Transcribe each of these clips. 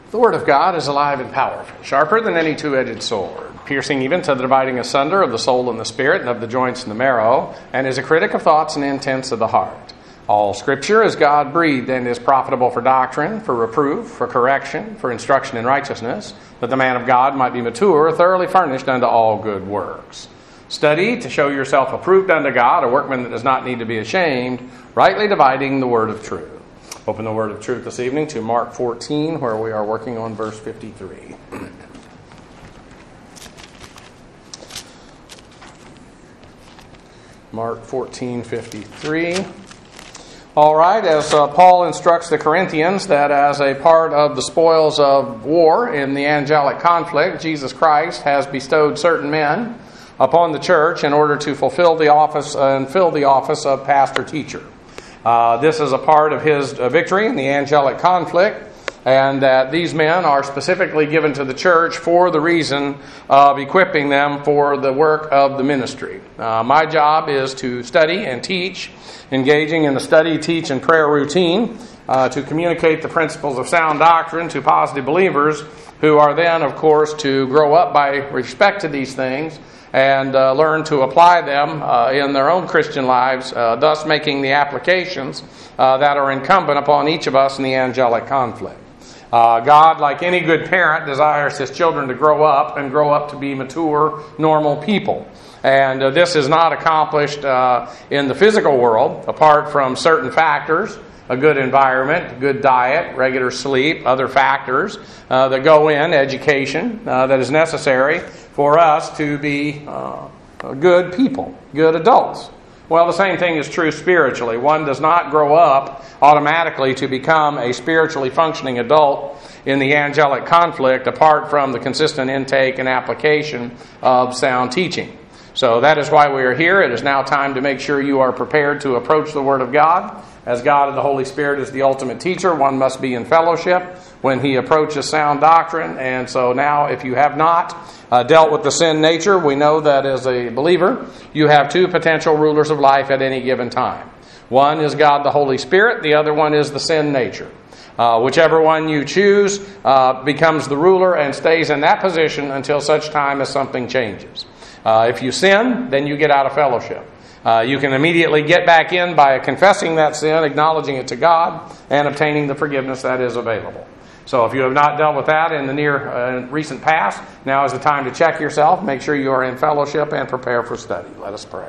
The Word of God is alive and powerful, sharper than any two-edged sword, piercing even to the dividing asunder of the soul and the spirit and of the joints and the marrow, and is a critic of thoughts and intents of the heart. All Scripture is God-breathed and is profitable for doctrine, for reproof, for correction, for instruction in righteousness, that the man of God might be mature, thoroughly furnished unto all good works. Study to show yourself approved unto God, a workman that does not need to be ashamed, rightly dividing the word of truth. Open the word of truth this evening to Mark 14, where we are working on verse 53. Mark 14:53. All right, as Paul instructs the Corinthians that as a part of the spoils of war in the angelic conflict, Jesus Christ has bestowed certain men upon the church in order to fulfill the office and fill the office of pastor-teacher. This is a part of his victory in the angelic conflict, and that these men are specifically given to the church for the reason of equipping them for the work of the ministry. My job is to study and teach, engaging in the study, teach, and prayer routine to communicate the principles of sound doctrine to positive believers who are then, of course, to grow up by respect to these things and learn to apply them in their own Christian lives, thus making the applications that are incumbent upon each of us in the angelic conflict. God, like any good parent, desires his children to grow up to be mature, normal people. And this is not accomplished in the physical world, apart from certain factors, a good environment, good diet, regular sleep, other factors that go in, education, that is necessary for us to be good people, good adults. Well, the same thing is true spiritually. One does not grow up automatically to become a spiritually functioning adult in the angelic conflict apart from the consistent intake and application of sound teaching. So that is why we are here. It is now time to make sure you are prepared to approach the Word of God. As God and the Holy Spirit is the ultimate teacher, one must be in fellowship when he approaches sound doctrine. And so now, if you have not dealt with the sin nature, we know that as a believer, you have two potential rulers of life at any given time. One is God the Holy Spirit. The other one is the sin nature. Whichever one you choose becomes the ruler and stays in that position until such time as something changes. If you sin, then you get out of fellowship. You can immediately get back in by confessing that sin, acknowledging it to God, and obtaining the forgiveness that is available. So if you have not dealt with that in the near recent past, now is the time to check yourself, make sure you are in fellowship, and prepare for study. Let us pray.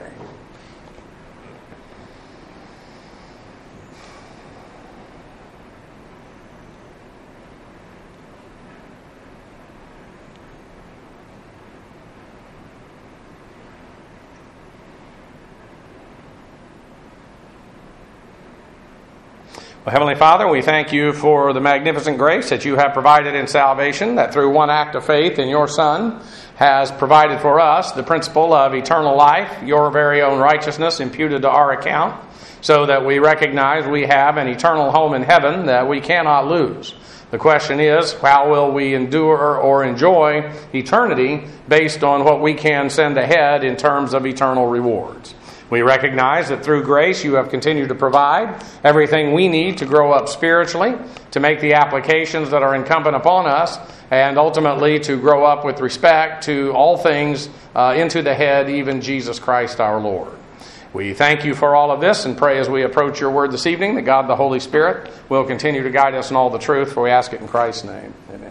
Well, Heavenly Father, we thank you for the magnificent grace that you have provided in salvation, that through one act of faith in your Son has provided for us the principle of eternal life, your very own righteousness imputed to our account, so that we recognize we have an eternal home in heaven that we cannot lose. The question is, how will we endure or enjoy eternity based on what we can send ahead in terms of eternal rewards? We recognize that through grace you have continued to provide everything we need to grow up spiritually, to make the applications that are incumbent upon us, and ultimately to grow up with respect to all things into the head, even Jesus Christ our Lord. We thank you for all of this and pray as we approach your word this evening that God the Holy Spirit will continue to guide us in all the truth, for we ask it in Christ's name. Amen.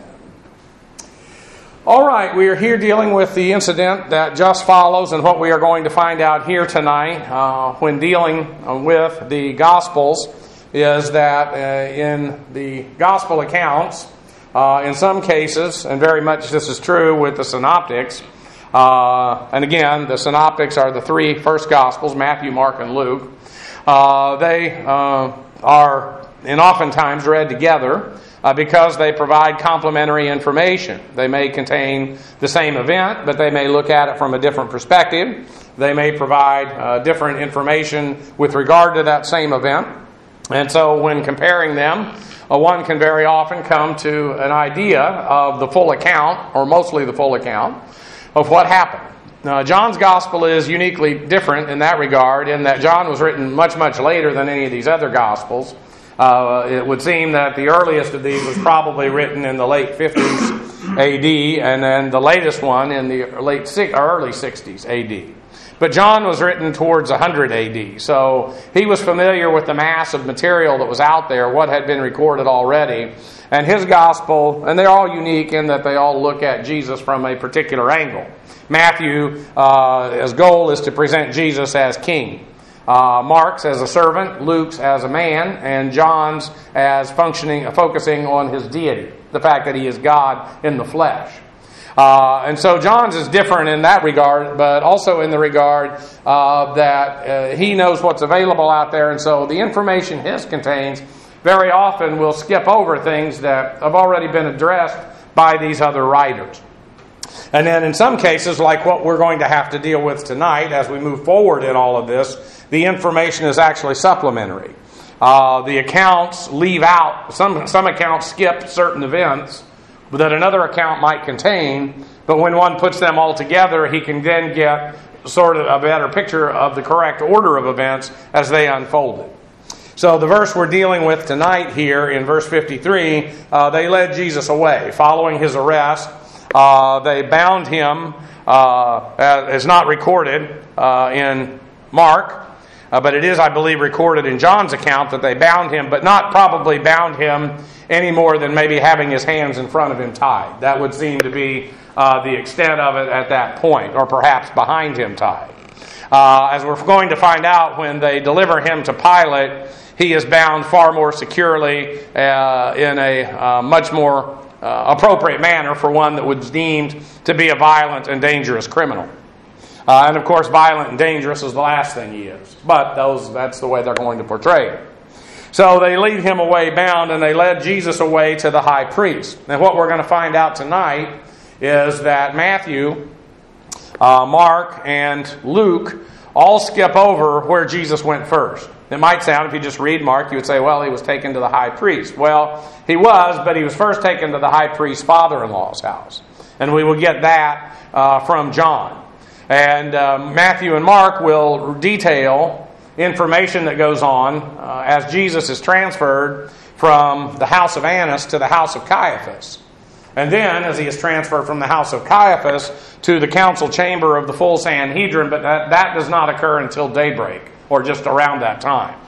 All right, we are here dealing with the incident that just follows, and what we are going to find out here tonight when dealing with the Gospels is that in the Gospel accounts, in some cases, and very much this is true with the Synoptics, and again, the Synoptics are the three first Gospels, Matthew, Mark, and Luke. They are oftentimes read together because they provide complementary information. They may contain the same event, but they may look at it from a different perspective. They may provide different information with regard to that same event. And so when comparing them, one can very often come to an idea of the full account, or mostly the full account, of what happened. Now, John's Gospel is uniquely different in that regard, in that John was written much, much later than any of these other Gospels. It would seem that the earliest of these was probably written in the late 50s A.D., and then the latest one in the early 60s A.D. But John was written towards 100 A.D., so he was familiar with the mass of material that was out there, what had been recorded already. And his gospel, and they're all unique in that they all look at Jesus from a particular angle. Matthew, his goal is to present Jesus as king. Mark's as a servant, Luke's as a man, and John's as focusing on his deity, the fact that he is God in the flesh. And so John's is different in that regard, but also in the regard that he knows what's available out there, and so the information his contains very often will skip over things that have already been addressed by these other writers. And then in some cases, like what we're going to have to deal with tonight as we move forward in all of this, the information is actually supplementary. The accounts leave out, some accounts skip certain events that another account might contain, but when one puts them all together, he can then get sort of a better picture of the correct order of events as they unfolded. So the verse we're dealing with tonight here in verse 53, they led Jesus away. Following his arrest, they bound him, as not recorded in Mark, but it is, I believe, recorded in John's account that they bound him, but not probably bound him any more than maybe having his hands in front of him tied. That would seem to be the extent of it at that point, or perhaps behind him tied. As we're going to find out when they deliver him to Pilate, he is bound far more securely in a much more appropriate manner for one that was deemed to be a violent and dangerous criminal. And of course, violent and dangerous is the last thing he is. But that's the way they're going to portray it. So they lead him away bound, and they led Jesus away to the high priest. And what we're going to find out tonight is that Matthew, Mark, and Luke all skip over where Jesus went first. It might sound, if you just read Mark, you would say, well, he was taken to the high priest. Well, he was, but he was first taken to the high priest's father-in-law's house. And we will get that from John. And Matthew and Mark will detail information that goes on as Jesus is transferred from the house of Annas to the house of Caiaphas. And then, as he is transferred from the house of Caiaphas to the council chamber of the full Sanhedrin, but that does not occur until daybreak, or just around that time.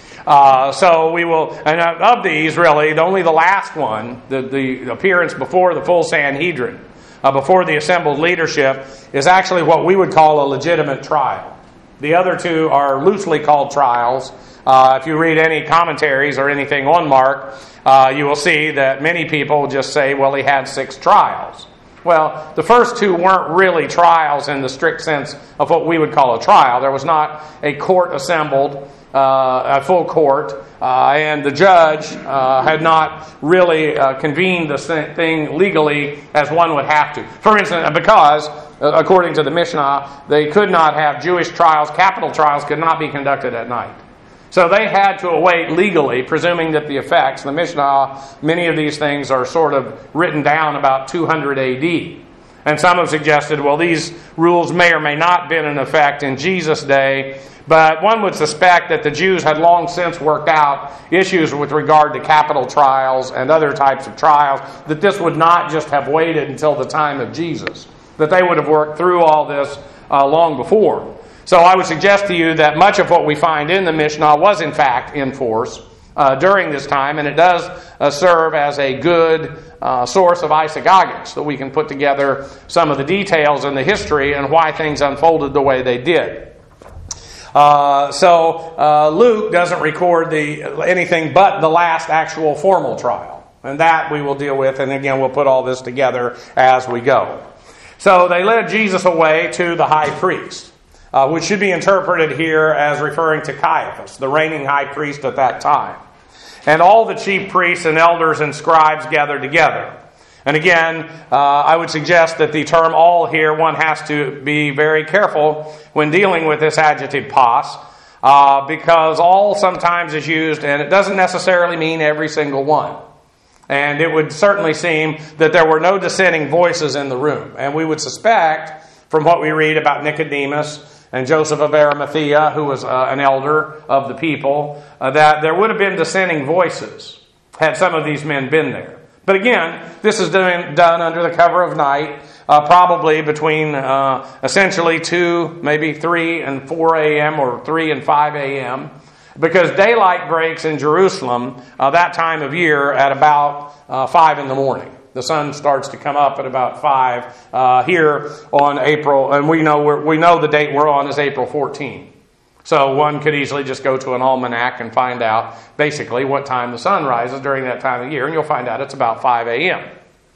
So we will, and of these, really, only the last one, the appearance before the full Sanhedrin, before the assembled leadership, is actually what we would call a legitimate trial. The other two are loosely called trials. If you read any commentaries or anything on Mark, you will see that many people just say, well, he had 6 trials. Well, the first 2 weren't really trials in the strict sense of what we would call a trial. There was not a court assembled, a full court, and the judge had not really convened the thing legally as one would have to. For instance, because, according to the Mishnah, they could not have Jewish trials, capital trials could not be conducted at night. So they had to await legally, presuming that the effects, the Mishnah, many of these things are sort of written down about 200 A.D. And some have suggested, well, these rules may or may not have been in effect in Jesus' day, but one would suspect that the Jews had long since worked out issues with regard to capital trials and other types of trials, that this would not just have waited until the time of Jesus, that they would have worked through all this long before. So I would suggest to you that much of what we find in the Mishnah was in fact in force during this time, and it does serve as a good source of isagogics, that we can put together some of the details in the history and why things unfolded the way they did. So Luke doesn't record anything but the last actual formal trial, and that we will deal with, and again we'll put all this together as we go. So they led Jesus away to the high priest, which should be interpreted here as referring to Caiaphas, the reigning high priest at that time. And all the chief priests and elders and scribes gathered together. And again, I would suggest that the term all here, one has to be very careful when dealing with this adjective pos, because all sometimes is used, and it doesn't necessarily mean every single one. And it would certainly seem that there were no dissenting voices in the room. And we would suspect, from what we read about Nicodemus and Joseph of Arimathea, who was an elder of the people, that there would have been dissenting voices had some of these men been there. But again, this is done under the cover of night, probably between essentially 2, maybe 3 and 4 a.m. or 3 and 5 a.m., because daylight breaks in Jerusalem that time of year at about 5 in the morning. The sun starts to come up at about 5 here on April, and we know the date we're on is April 14. So one could easily just go to an almanac and find out basically what time the sun rises during that time of year, and you'll find out it's about 5 a.m.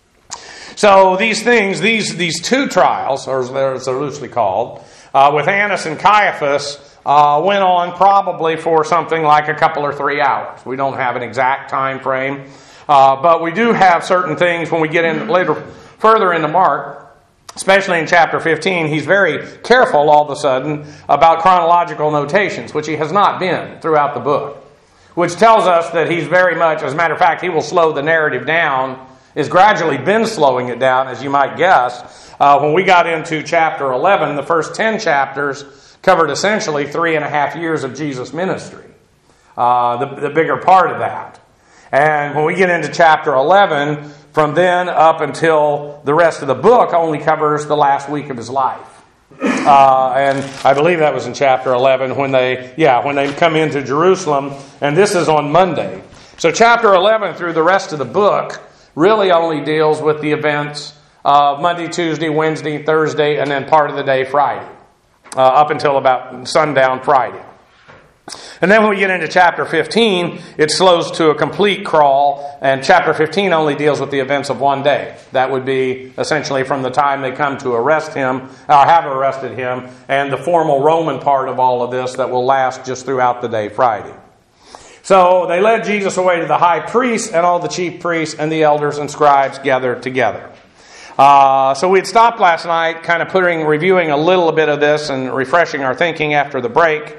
So these things, these two trials, or as they're loosely called, with Annas and Caiaphas, went on probably for something like a couple or 3 hours. We don't have an exact time frame, but we do have certain things when we get in further into Mark. Especially in chapter 15, he's very careful all of a sudden about chronological notations, which he has not been throughout the book. Which tells us that he's very much, as a matter of fact, he will slow the narrative down, has gradually been slowing it down, as you might guess. When we got into chapter 11, the first 10 chapters covered essentially 3.5 years of Jesus' ministry. The bigger part of that. And when we get into chapter 11, from then up until the rest of the book only covers the last week of his life. And I believe that was in chapter 11 when they come into Jerusalem, and this is on Monday. So chapter 11 through the rest of the book really only deals with the events of Monday, Tuesday, Wednesday, Thursday, and then part of the day Friday, up until about sundown Friday. And then when we get into chapter 15, it slows to a complete crawl, and chapter 15 only deals with the events of one day. That would be essentially from the time they come to arrest him, or have arrested him, and the formal Roman part of all of this that will last just throughout the day Friday. So they led Jesus away to the high priest, and all the chief priests and the elders and scribes gathered together. So we had stopped last night, kind of reviewing a little bit of this and refreshing our thinking after the break.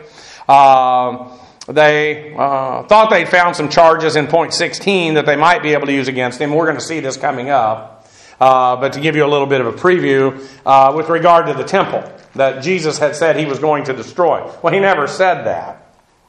They thought they'd found some charges in point 16 that they might be able to use against him. We're going to see this coming up. But to give you a little bit of a preview, with regard to the temple that Jesus had said he was going to destroy. Well, he never said that.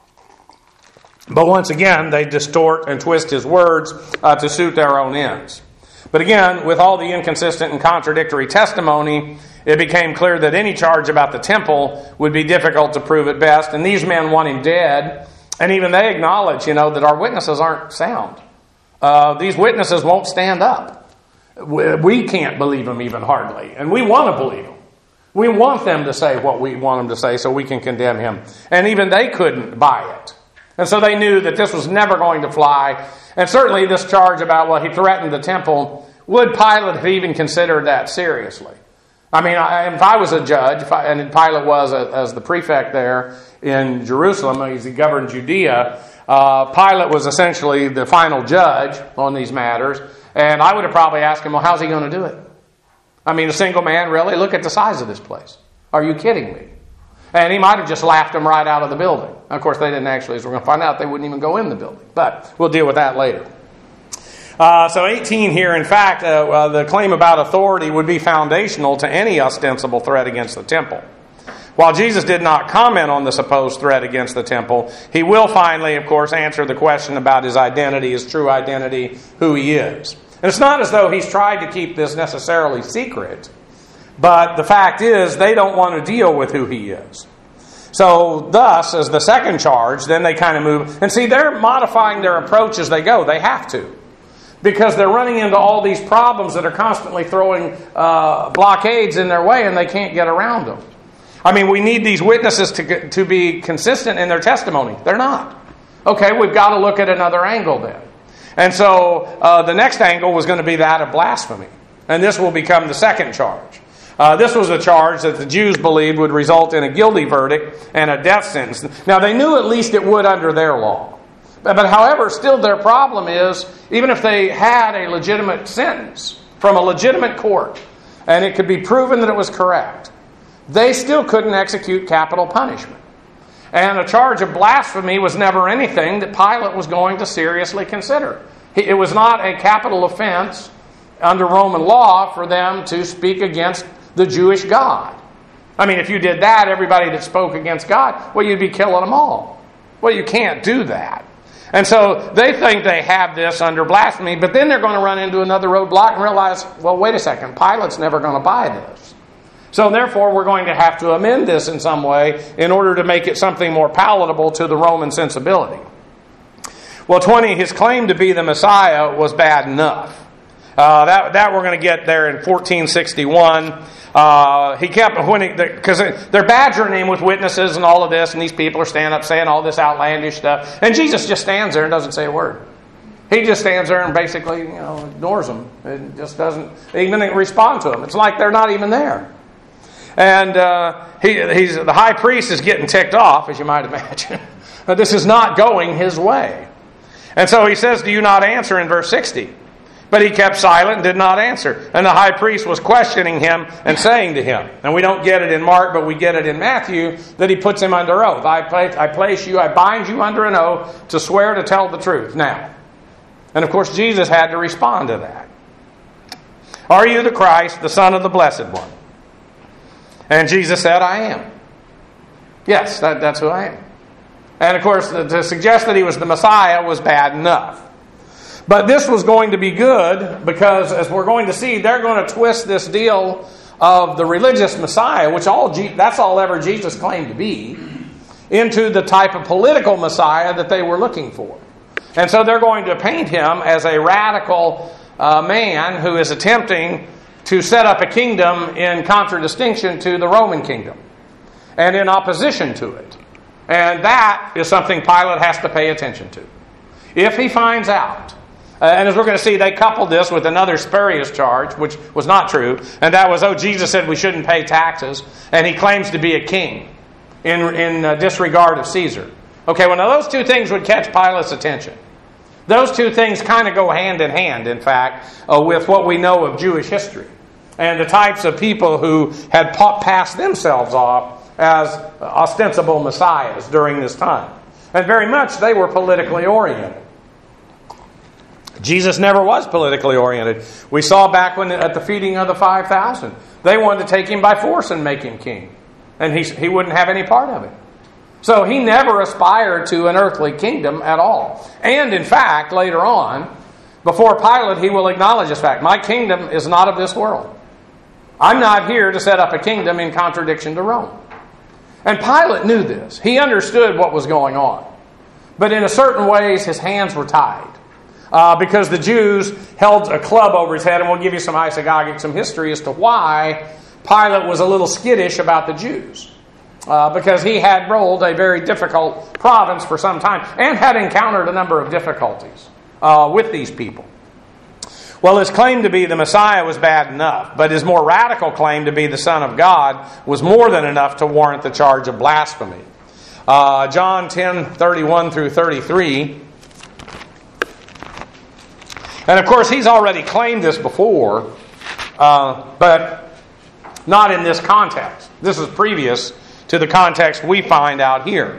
But once again, they distort and twist his words to suit their own ends. But again, with all the inconsistent and contradictory testimony, it became clear that any charge about the temple would be difficult to prove at best. And these men want him dead. And even they acknowledge, that our witnesses aren't sound. These witnesses won't stand up. We can't believe them even hardly. And we want to believe them. We want them to say what we want them to say so we can condemn him. And even they couldn't buy it. And so they knew that this was never going to fly. And certainly this charge about, he threatened the temple, would Pilate have even considered that seriously? I mean, if I was a judge, and Pilate was as the prefect there in Jerusalem, as he governed Judea, Pilate was essentially the final judge on these matters, and I would have probably asked him, how's he going to do it? I mean, a single man, really? Look at the size of this place. Are you kidding me? And he might have just laughed him right out of the building. Of course, they didn't actually, as we're going to find out, they wouldn't even go in the building. But we'll deal with that later. So 18 here, in fact, the claim about authority would be foundational to any ostensible threat against the temple. While Jesus did not comment on the supposed threat against the temple, he will finally, of course, answer the question about his identity, his true identity, who he is. And it's not as though he's tried to keep this necessarily secret, but the fact is they don't want to deal with who he is. So thus, as the second charge, then they kind of move. And see, they're modifying their approach as they go. They have to. Because they're running into all these problems that are constantly throwing blockades in their way and they can't get around them. I mean, we need these witnesses to be consistent in their testimony. They're not. Okay, we've got to look at another angle then. And so the next angle was going to be that of blasphemy. And this will become the second charge. This was a charge that the Jews believed would result in a guilty verdict and a death sentence. Now, they knew at least it would under their law. But however, still their problem is, even if they had a legitimate sentence from a legitimate court, and it could be proven that it was correct, they still couldn't execute capital punishment. And a charge of blasphemy was never anything that Pilate was going to seriously consider. It was not a capital offense under Roman law for them to speak against the Jewish God. I mean, if you did that, everybody that spoke against God, well, you'd be killing them all. Well, you can't do that. And so they think they have this under blasphemy, but then they're going to run into another roadblock and realize, well, wait a second, Pilate's never going to buy this. So therefore, we're going to have to amend this in some way in order to make it something more palatable to the Roman sensibility. Well, 20, his claim to be the Messiah was bad enough. That we're going to get there in 1461. He kept, because they're badgering him with witnesses and all of this, and these people are standing up saying all this outlandish stuff. And Jesus just stands there and doesn't say a word. He just stands there and basically, ignores them. And just doesn't even respond to them. It's like they're not even there. And the high priest is getting ticked off, as you might imagine. But this is not going his way. And so he says, do you not answer in verse 60? But he kept silent and did not answer. And the high priest was questioning him and saying to him, and we don't get it in Mark, but we get it in Matthew, that he puts him under oath. I bind you under an oath to swear to tell the truth. Now, and of course Jesus had to respond to that. Are you the Christ, the Son of the Blessed One? And Jesus said, I am. Yes, that's who I am. And of course, to suggest that he was the Messiah was bad enough. But this was going to be good because, as we're going to see, they're going to twist this deal of the religious Messiah, which that's all ever Jesus claimed to be, into the type of political Messiah that they were looking for. And so they're going to paint him as a radical man who is attempting to set up a kingdom in contradistinction to the Roman kingdom and in opposition to it. And that is something Pilate has to pay attention to. If he finds out, and as we're going to see, they coupled this with another spurious charge, which was not true, and that was, Jesus said we shouldn't pay taxes, and he claims to be a king in disregard of Caesar. Okay, well, now those two things would catch Pilate's attention. Those two things kind of go hand in hand, in fact, with what we know of Jewish history and the types of people who had passed themselves off as ostensible messiahs during this time. And very much they were politically oriented. Jesus never was politically oriented. We saw back at the feeding of the 5,000, they wanted to take him by force and make him king. And he wouldn't have any part of it. So he never aspired to an earthly kingdom at all. And in fact, later on, before Pilate, he will acknowledge this fact. My kingdom is not of this world. I'm not here to set up a kingdom in contradiction to Rome. And Pilate knew this. He understood what was going on. But in a certain ways, his hands were tied. Because the Jews held a club over his head, and we'll give you some isagogic, some history as to why Pilate was a little skittish about the Jews. Because he had ruled a very difficult province for some time and had encountered a number of difficulties with these people. Well, his claim to be the Messiah was bad enough, but his more radical claim to be the Son of God was more than enough to warrant the charge of blasphemy. John 10:31 through 33. And of course, he's already claimed this before, but not in this context. This is previous to the context we find out here.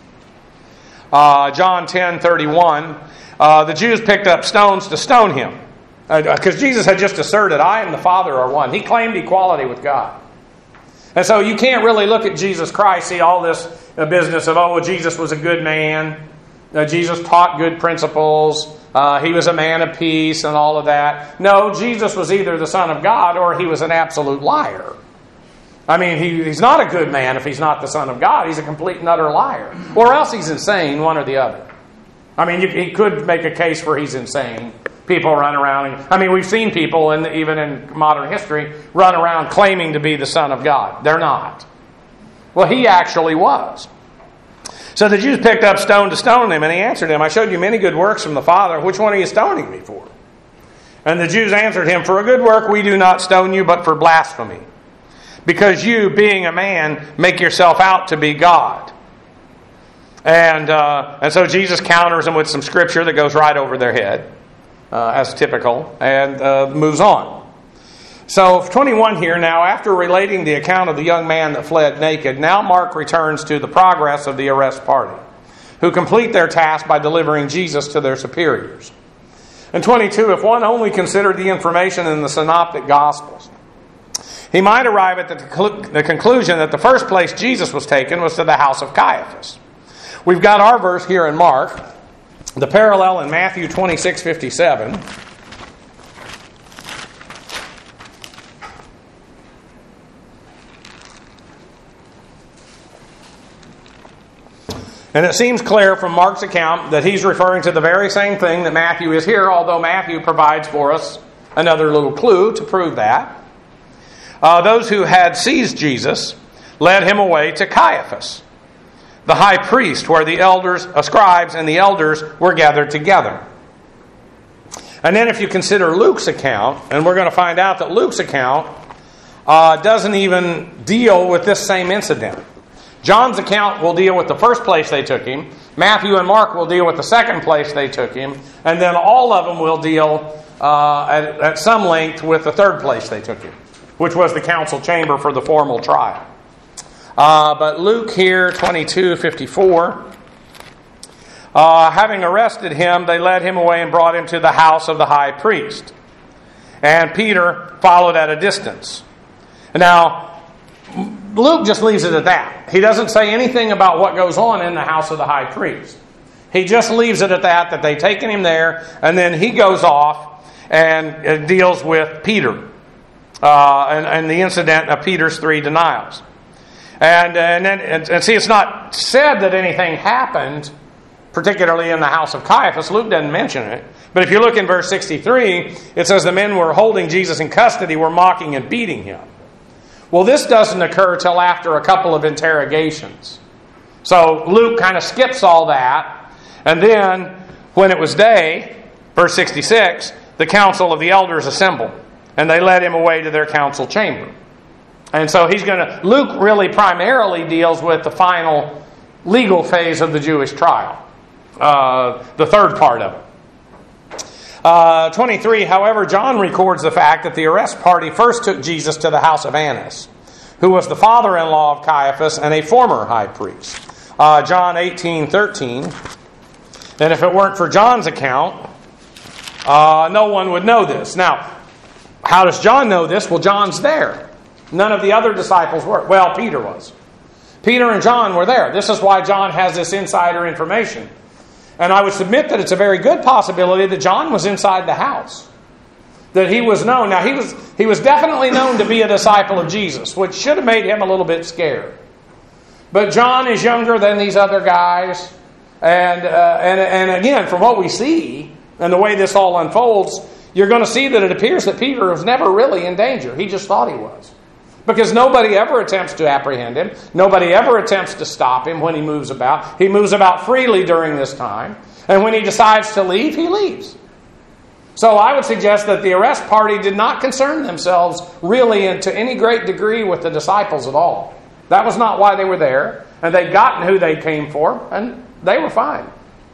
John 10:31, the Jews picked up stones to stone him. Because Jesus had just asserted, I and the Father are one. He claimed equality with God. And so you can't really look at Jesus Christ, see all this business of, Jesus was a good man. Jesus taught good principles. He was a man of peace and all of that. No, Jesus was either the Son of God or he was an absolute liar. I mean, he's not a good man if he's not the Son of God. He's a complete and utter liar. Or else he's insane, one or the other. I mean, he could make a case where he's insane. People run around. We've seen people, even in modern history, run around claiming to be the Son of God. They're not. Well, he actually was. So the Jews picked up stone to stone him, and he answered him, I showed you many good works from the Father. Which one are you stoning me for? And the Jews answered him, for a good work we do not stone you, but for blasphemy. Because you, being a man, make yourself out to be God. And so Jesus counters them with some scripture that goes right over their head, as typical, and moves on. So 21 here now, after relating the account of the young man that fled naked, now Mark returns to the progress of the arrest party, who complete their task by delivering Jesus to their superiors. And 22, if one only considered the information in the synoptic Gospels, he might arrive at the conclusion that the first place Jesus was taken was to the house of Caiaphas. We've got our verse here in Mark, the parallel in Matthew 26:57. And it seems clear from Mark's account that he's referring to the very same thing that Matthew is here, although Matthew provides for us another little clue to prove that. Those who had seized Jesus led him away to Caiaphas, the high priest, where the elders, scribes, and the elders were gathered together. And then if you consider Luke's account, and we're going to find out that Luke's account doesn't even deal with this same incident. John's account will deal with the first place they took him. Matthew and Mark will deal with the second place they took him. And then all of them will deal at some length with the third place they took him, which was the council chamber for the formal trial. But Luke here, 22:54, having arrested him, they led him away and brought him to the house of the high priest. And Peter followed at a distance. Now, Luke just leaves it at that. He doesn't say anything about what goes on in the house of the high priest. He just leaves it at that they've taken him there, and then he goes off and deals with Peter and the incident of Peter's 3 denials. And see, it's not said that anything happened, particularly in the house of Caiaphas. Luke doesn't mention it. But if you look in verse 63, it says the men were holding Jesus in custody, were mocking and beating him. Well, this doesn't occur till after a couple of interrogations. So Luke kind of skips all that. And then, when it was day, verse 66, the council of the elders assembled. And they led him away to their council chamber. And so Luke really primarily deals with the final legal phase of the Jewish trial. The third part of it. 23, however, John records the fact that the arrest party first took Jesus to the house of Annas, who was the father-in-law of Caiaphas and a former high priest. John 18:13. And if it weren't for John's account, no one would know this. Now, how does John know this? Well, John's there. None of the other disciples were. Well, Peter was. Peter and John were there. This is why John has this insider information. And I would submit that it's a very good possibility that John was inside the house. That he was known. Now, he was definitely known to be a disciple of Jesus, which should have made him a little bit scared. But John is younger than these other guys. And again, from what we see, and the way this all unfolds, you're going to see that it appears that Peter was never really in danger. He just thought he was. Because nobody ever attempts to apprehend him. Nobody ever attempts to stop him when he moves about. He moves about freely during this time. And when he decides to leave, he leaves. So I would suggest that the arrest party did not concern themselves really to any great degree with the disciples at all. That was not why they were there. And they'd gotten who they came for, and they were fine.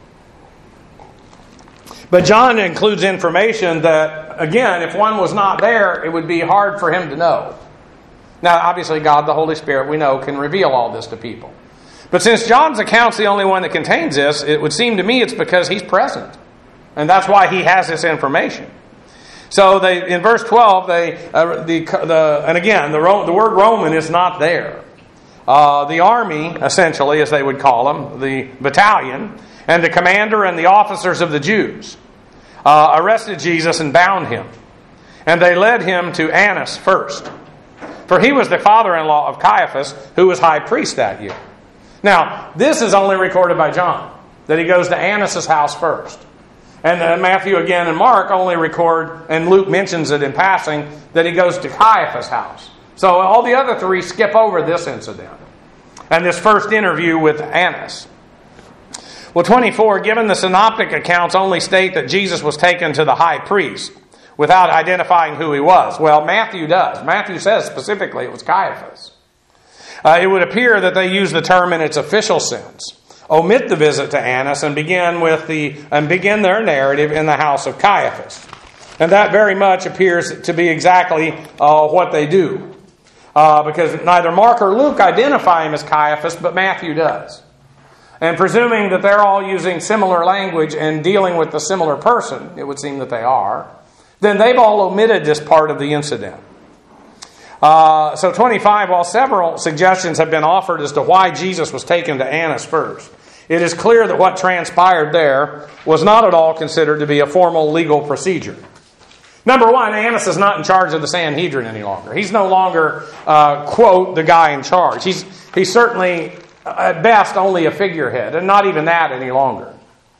But John includes information that, again, if one was not there, it would be hard for him to know. Now, obviously, God, the Holy Spirit, we know, can reveal all this to people. But since John's account's the only one that contains this, it would seem to me it's because he's present. And that's why he has this information. So in verse 12, and again, the word Roman is not there. The army, essentially, as they would call them, the battalion, and the commander and the officers of the Jews arrested Jesus and bound him. And they led him to Annas first. For he was the father-in-law of Caiaphas, who was high priest that year. Now, this is only recorded by John, that he goes to Annas' house first. And Matthew again and Mark only record, and Luke mentions it in passing, that he goes to Caiaphas' house. So all the other three skip over this incident and this first interview with Annas. Well, 24, given the synoptic accounts only state that Jesus was taken to the high priest without identifying who he was. Well, Matthew does. Matthew says specifically it was Caiaphas. It would appear that they use the term in its official sense. Omit the visit to Annas and begin their narrative in the house of Caiaphas. And that very much appears to be exactly what they do. Because neither Mark or Luke identify him as Caiaphas, but Matthew does. And presuming that they're all using similar language and dealing with a similar person, it would seem that they are, then they've all omitted this part of the incident. So 25, while several suggestions have been offered as to why Jesus was taken to Annas first, it is clear that what transpired there was not at all considered to be a formal legal procedure. Number one, Annas is not in charge of the Sanhedrin any longer. He's no longer, quote, the guy in charge. He's certainly, at best, only a figurehead, and not even that any longer.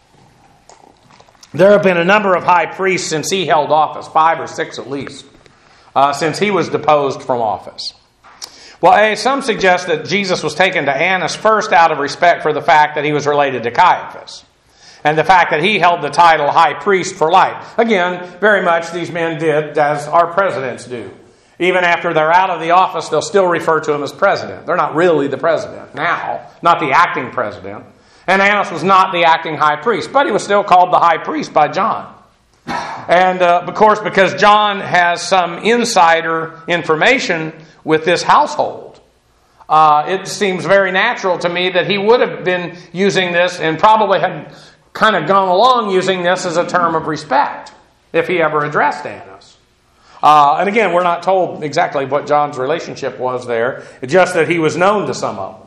There have been a number of high priests since he held office, 5 or 6 at least, since he was deposed from office. Well, some suggest that Jesus was taken to Annas first out of respect for the fact that he was related to Caiaphas, and the fact that he held the title high priest for life. Again, very much these men did as our presidents do. Even after they're out of the office, they'll still refer to him as president. They're not really the president now, not the acting president. And Annas was not the acting high priest, but he was still called the high priest by John. And of course, because John has some insider information with this household, it seems very natural to me that he would have been using this and probably had kind of gone along using this as a term of respect if he ever addressed Annas. And again, we're not told exactly what John's relationship was there, just that he was known to some of them.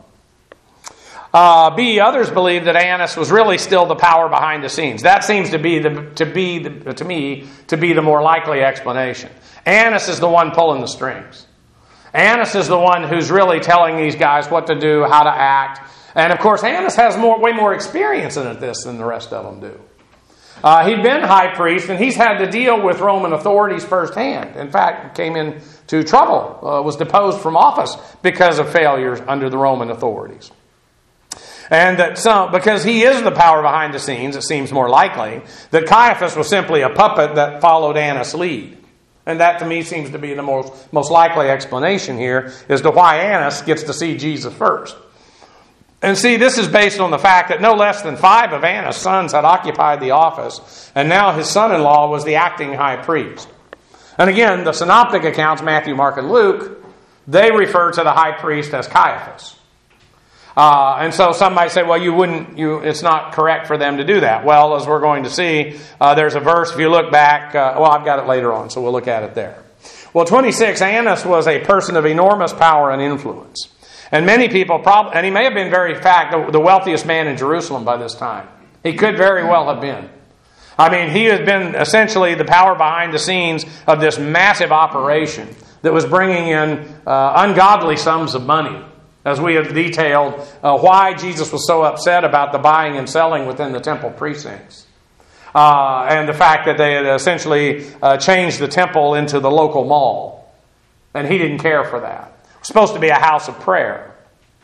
Others believe that Annas was really still the power behind the scenes. That seems to me to be the more likely explanation. Annas is the one pulling the strings. Annas is the one who's really telling these guys what to do, how to act. And of course, Annas has way more experience in this than the rest of them do. He'd been high priest, and he's had to deal with Roman authorities firsthand. In fact, came into trouble, was deposed from office because of failures under the Roman authorities. And that because he is the power behind the scenes, it seems more likely that Caiaphas was simply a puppet that followed Annas' lead. And that to me seems to be the most likely explanation here as to why Annas gets to see Jesus first. And see, this is based on the fact that no less than 5 of Annas' sons had occupied the office, and now his son-in-law was the acting high priest. And again, the synoptic accounts, Matthew, Mark, and Luke, they refer to the high priest as Caiaphas. And so some might say, well, it's not correct for them to do that. Well, as we're going to see, there's a verse, if you look back, I've got it later on, so we'll look at it there. Well, 26, Annas was a person of enormous power and influence. And many people, and he may have been the wealthiest man in Jerusalem by this time. He could very well have been. I mean, he has been essentially the power behind the scenes of this massive operation that was bringing in ungodly sums of money. As we have detailed why Jesus was so upset about the buying and selling within the temple precincts. And the fact that they had essentially changed the temple into the local mall. And he didn't care for that. It was supposed to be a house of prayer.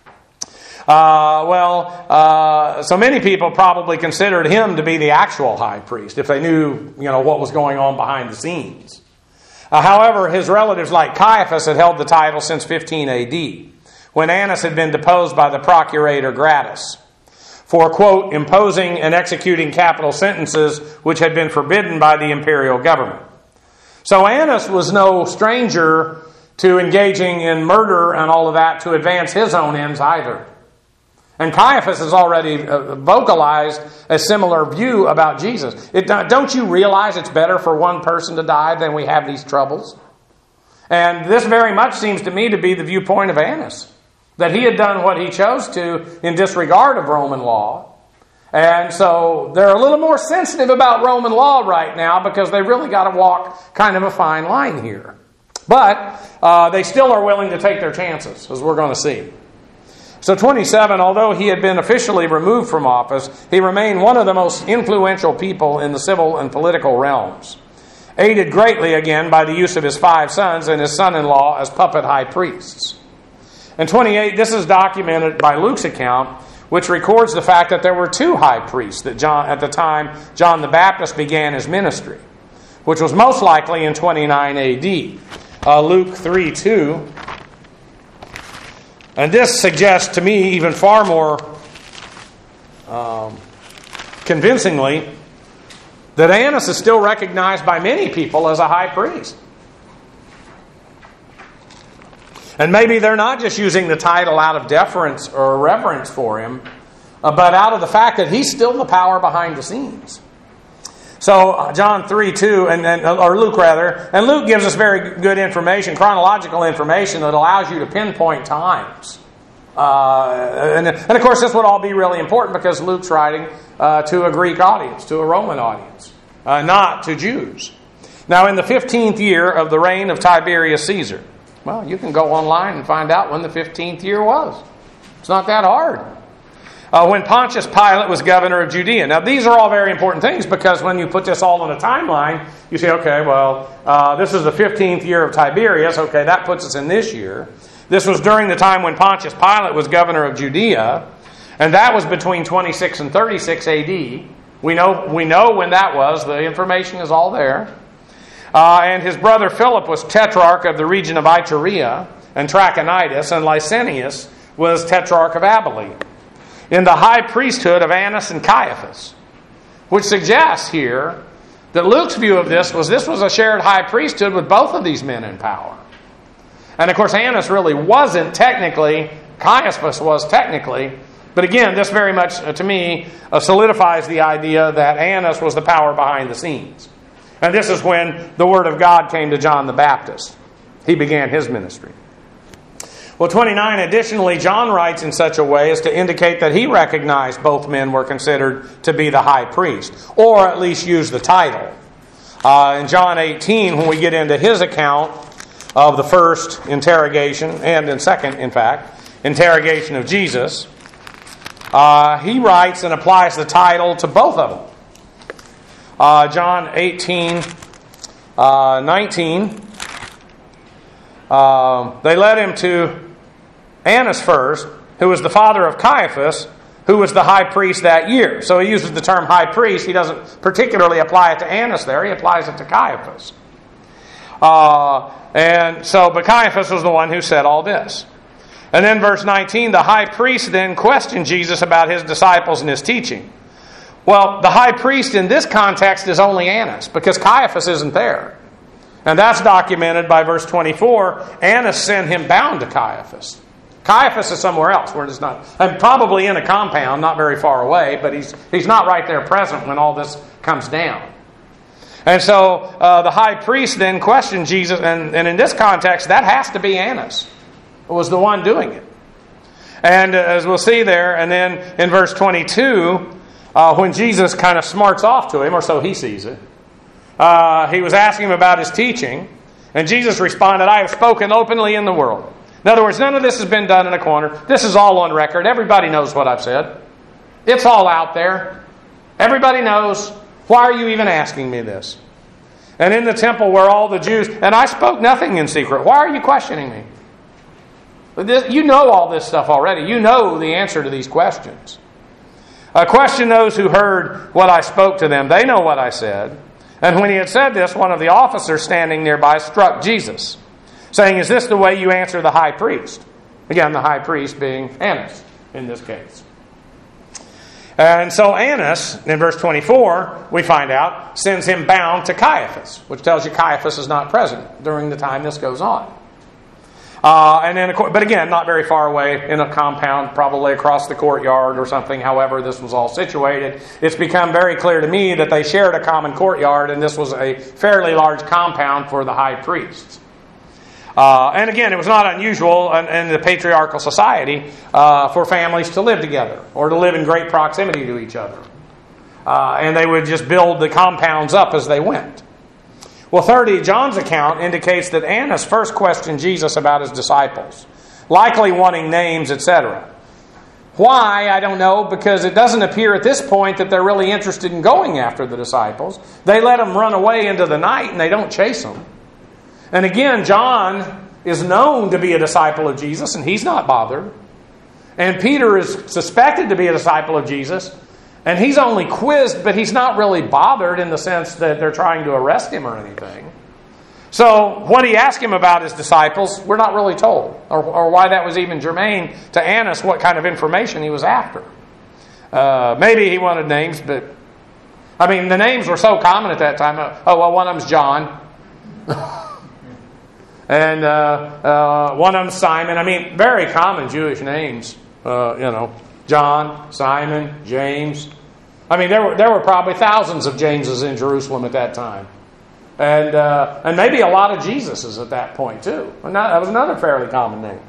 So many people probably considered him to be the actual high priest if they knew, what was going on behind the scenes. However, his relatives like Caiaphas had held the title since 15 A.D., when Annas had been deposed by the procurator Gratus for, quote, imposing and executing capital sentences which had been forbidden by the imperial government. So Annas was no stranger to engaging in murder and all of that to advance his own ends either. And Caiaphas has already vocalized a similar view about Jesus. Don't you realize it's better for one person to die than we have these troubles? And this very much seems to me to be the viewpoint of Annas. That he had done what he chose to in disregard of Roman law. And so they're a little more sensitive about Roman law right now because they really got to walk kind of a fine line here. But they still are willing to take their chances, as we're going to see. So 27, although he had been officially removed from office, he remained one of the most influential people in the civil and political realms. Aided greatly, again, by the use of his 5 sons and his son-in-law as puppet high priests. And 28, this is documented by Luke's account, which records the fact that there were 2 high priests at the time John the Baptist began his ministry, which was most likely in 29 A.D. Luke 3:2. And this suggests to me even far more convincingly that Annas is still recognized by many people as a high priest. And maybe they're not just using the title out of deference or reverence for him, but out of the fact that he's still the power behind the scenes. So John 3:2, or Luke rather, and Luke gives us very good information, chronological information that allows you to pinpoint times. And of course, this would all be really important because Luke's writing to a Greek audience, to a Roman audience, not to Jews. Now, in the 15th year of the reign of Tiberius Caesar, well, you can go online and find out when the 15th year was. It's not that hard. When Pontius Pilate was governor of Judea. Now, these are all very important things because when you put this all on a timeline, you say, okay, well, this is the 15th year of Tiberius. Okay, that puts us in this year. This was during the time when Pontius Pilate was governor of Judea, and that was between 26 and 36 A.D. We know when that was. The information is all there. And his brother Philip was tetrarch of the region of Iturea and Trachonitis, and Licinius was tetrarch of Abilene, in the high priesthood of Annas and Caiaphas, which suggests here that Luke's view of this was a shared high priesthood with both of these men in power. And of course, Annas really wasn't technically, Caiaphas was technically, but again, this very much, to me, solidifies the idea that Annas was the power behind the scenes. And this is when the Word of God came to John the Baptist. He began his ministry. Well, 29, additionally, John writes in such a way as to indicate that he recognized both men were considered to be the high priest, or at least used the title. In John 18, when we get into his account of the first interrogation, and in second, in fact, interrogation of Jesus, he writes and applies the title to both of them. John 18, 19, they led him to Annas first, who was the father of Caiaphas, who was the high priest that year. So he uses the term high priest. He doesn't particularly apply it to Annas there. He applies it to Caiaphas. But Caiaphas was the one who said all this. And then verse 19, the high priest then questioned Jesus about his disciples and his teaching. Well, the high priest in this context is only Annas, because Caiaphas isn't there. And that's documented by verse 24. Annas sent him bound to Caiaphas. Caiaphas is somewhere else where it is not. And probably in a compound, not very far away, but he's not right there present when all this comes down. And so the high priest then questioned Jesus, and in this context, that has to be Annas, who was the one doing it. And as we'll see there, and then in verse 22, when Jesus kind of smarts off to him, or so he sees it, he was asking him about his teaching, and Jesus responded, I have spoken openly in the world. In other words, none of this has been done in a corner. This is all on record. Everybody knows what I've said. It's all out there. Everybody knows. Why are you even asking me this? And in the temple where all the Jews... And I spoke nothing in secret. Why are you questioning me? You know all this stuff already. You know the answer to these questions. Question those who heard what I spoke to them. They know what I said. And when he had said this, one of the officers standing nearby struck Jesus, saying, is this the way you answer the high priest? Again, the high priest being Annas in this case. And so Annas, in verse 24, we find out, sends him bound to Caiaphas, which tells you Caiaphas is not present during the time this goes on. But again, not very far away in a compound, probably across the courtyard or something, however this was all situated. It's become very clear to me that they shared a common courtyard, and this was a fairly large compound for the high priests. And again, it was not unusual in the patriarchal society for families to live together or to live in great proximity to each other. And they would just build the compounds up as they went. Well, 30, John's account indicates that Annas first questioned Jesus about his disciples, likely wanting names, etc. Why, I don't know, because it doesn't appear at this point that they're really interested in going after the disciples. They let them run away into the night and they don't chase them. And again, John is known to be a disciple of Jesus, and he's not bothered. And Peter is suspected to be a disciple of Jesus, and he's only quizzed, but he's not really bothered in the sense that they're trying to arrest him or anything. So what he asked him about his disciples, we're not really told, or why that was even germane to Annas, what kind of information he was after. Maybe he wanted names, but I mean, the names were so common at that time. One of them's John. And one of them's Simon. I mean, very common Jewish names. John, Simon, James. I mean, there were probably thousands of Jameses in Jerusalem at that time. And maybe a lot of Jesuses at that point, too. That was another fairly common name.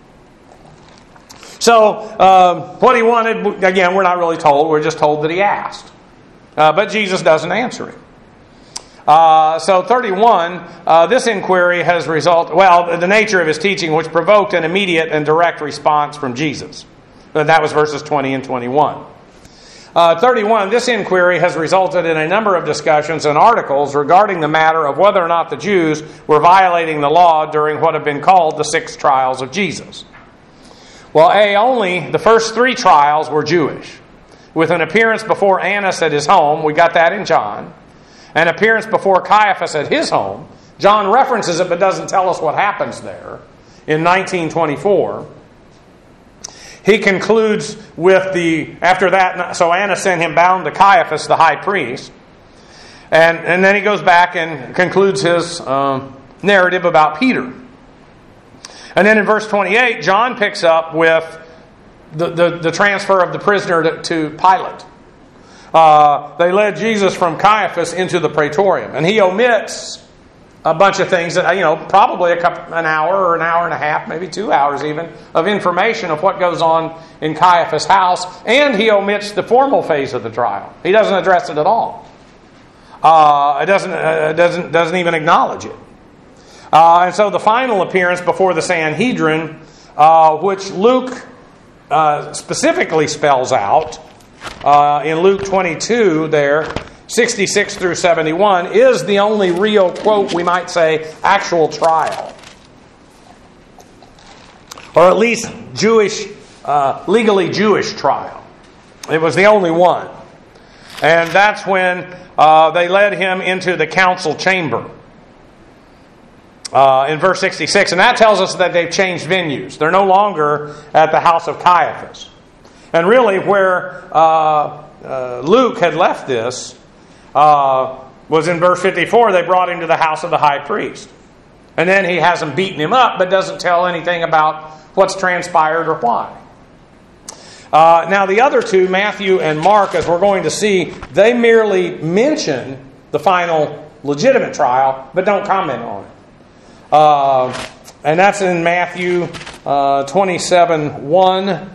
So, what he wanted, again, we're not really told. We're just told that he asked. But Jesus doesn't answer him. So 31, this inquiry has resulted, the nature of his teaching, which provoked an immediate and direct response from Jesus. That was verses 20 and 21. 31, this inquiry has resulted in a number of discussions and articles regarding the matter of whether or not the Jews were violating the law during what have been called the 6 trials of Jesus. Well, only the first 3 trials were Jewish, with an appearance before Annas at his home. We got that in John. An appearance before Caiaphas at his home. John references it but doesn't tell us what happens there. In 1924, he concludes with after that, so Annas sent him bound to Caiaphas, the high priest. And then he goes back and concludes his narrative about Peter. And then in verse 28, John picks up with the transfer of the prisoner to Pilate. They led Jesus from Caiaphas into the praetorium. And he omits a bunch of things that, probably an hour or an hour and a half, maybe 2 hours even, of information of what goes on in Caiaphas' house. And he omits the formal phase of the trial. He doesn't address it at all. It doesn't even acknowledge it. And so the final appearance before the Sanhedrin, which Luke specifically spells out in Luke 22 there, 66 through 71, is the only real, quote, we might say, actual trial. Or at least legally Jewish trial. It was the only one. And that's when they led him into the council chamber. In verse 66. And that tells us that they've changed venues. They're no longer at the house of Caiaphas. And really where Luke had left this was in verse 54. They brought him to the house of the high priest. And then he has them beaten him up, but doesn't tell anything about what's transpired or why. Now the other two, Matthew and Mark, as we're going to see, they merely mention the final legitimate trial, but don't comment on it. And that's in Matthew 27:1.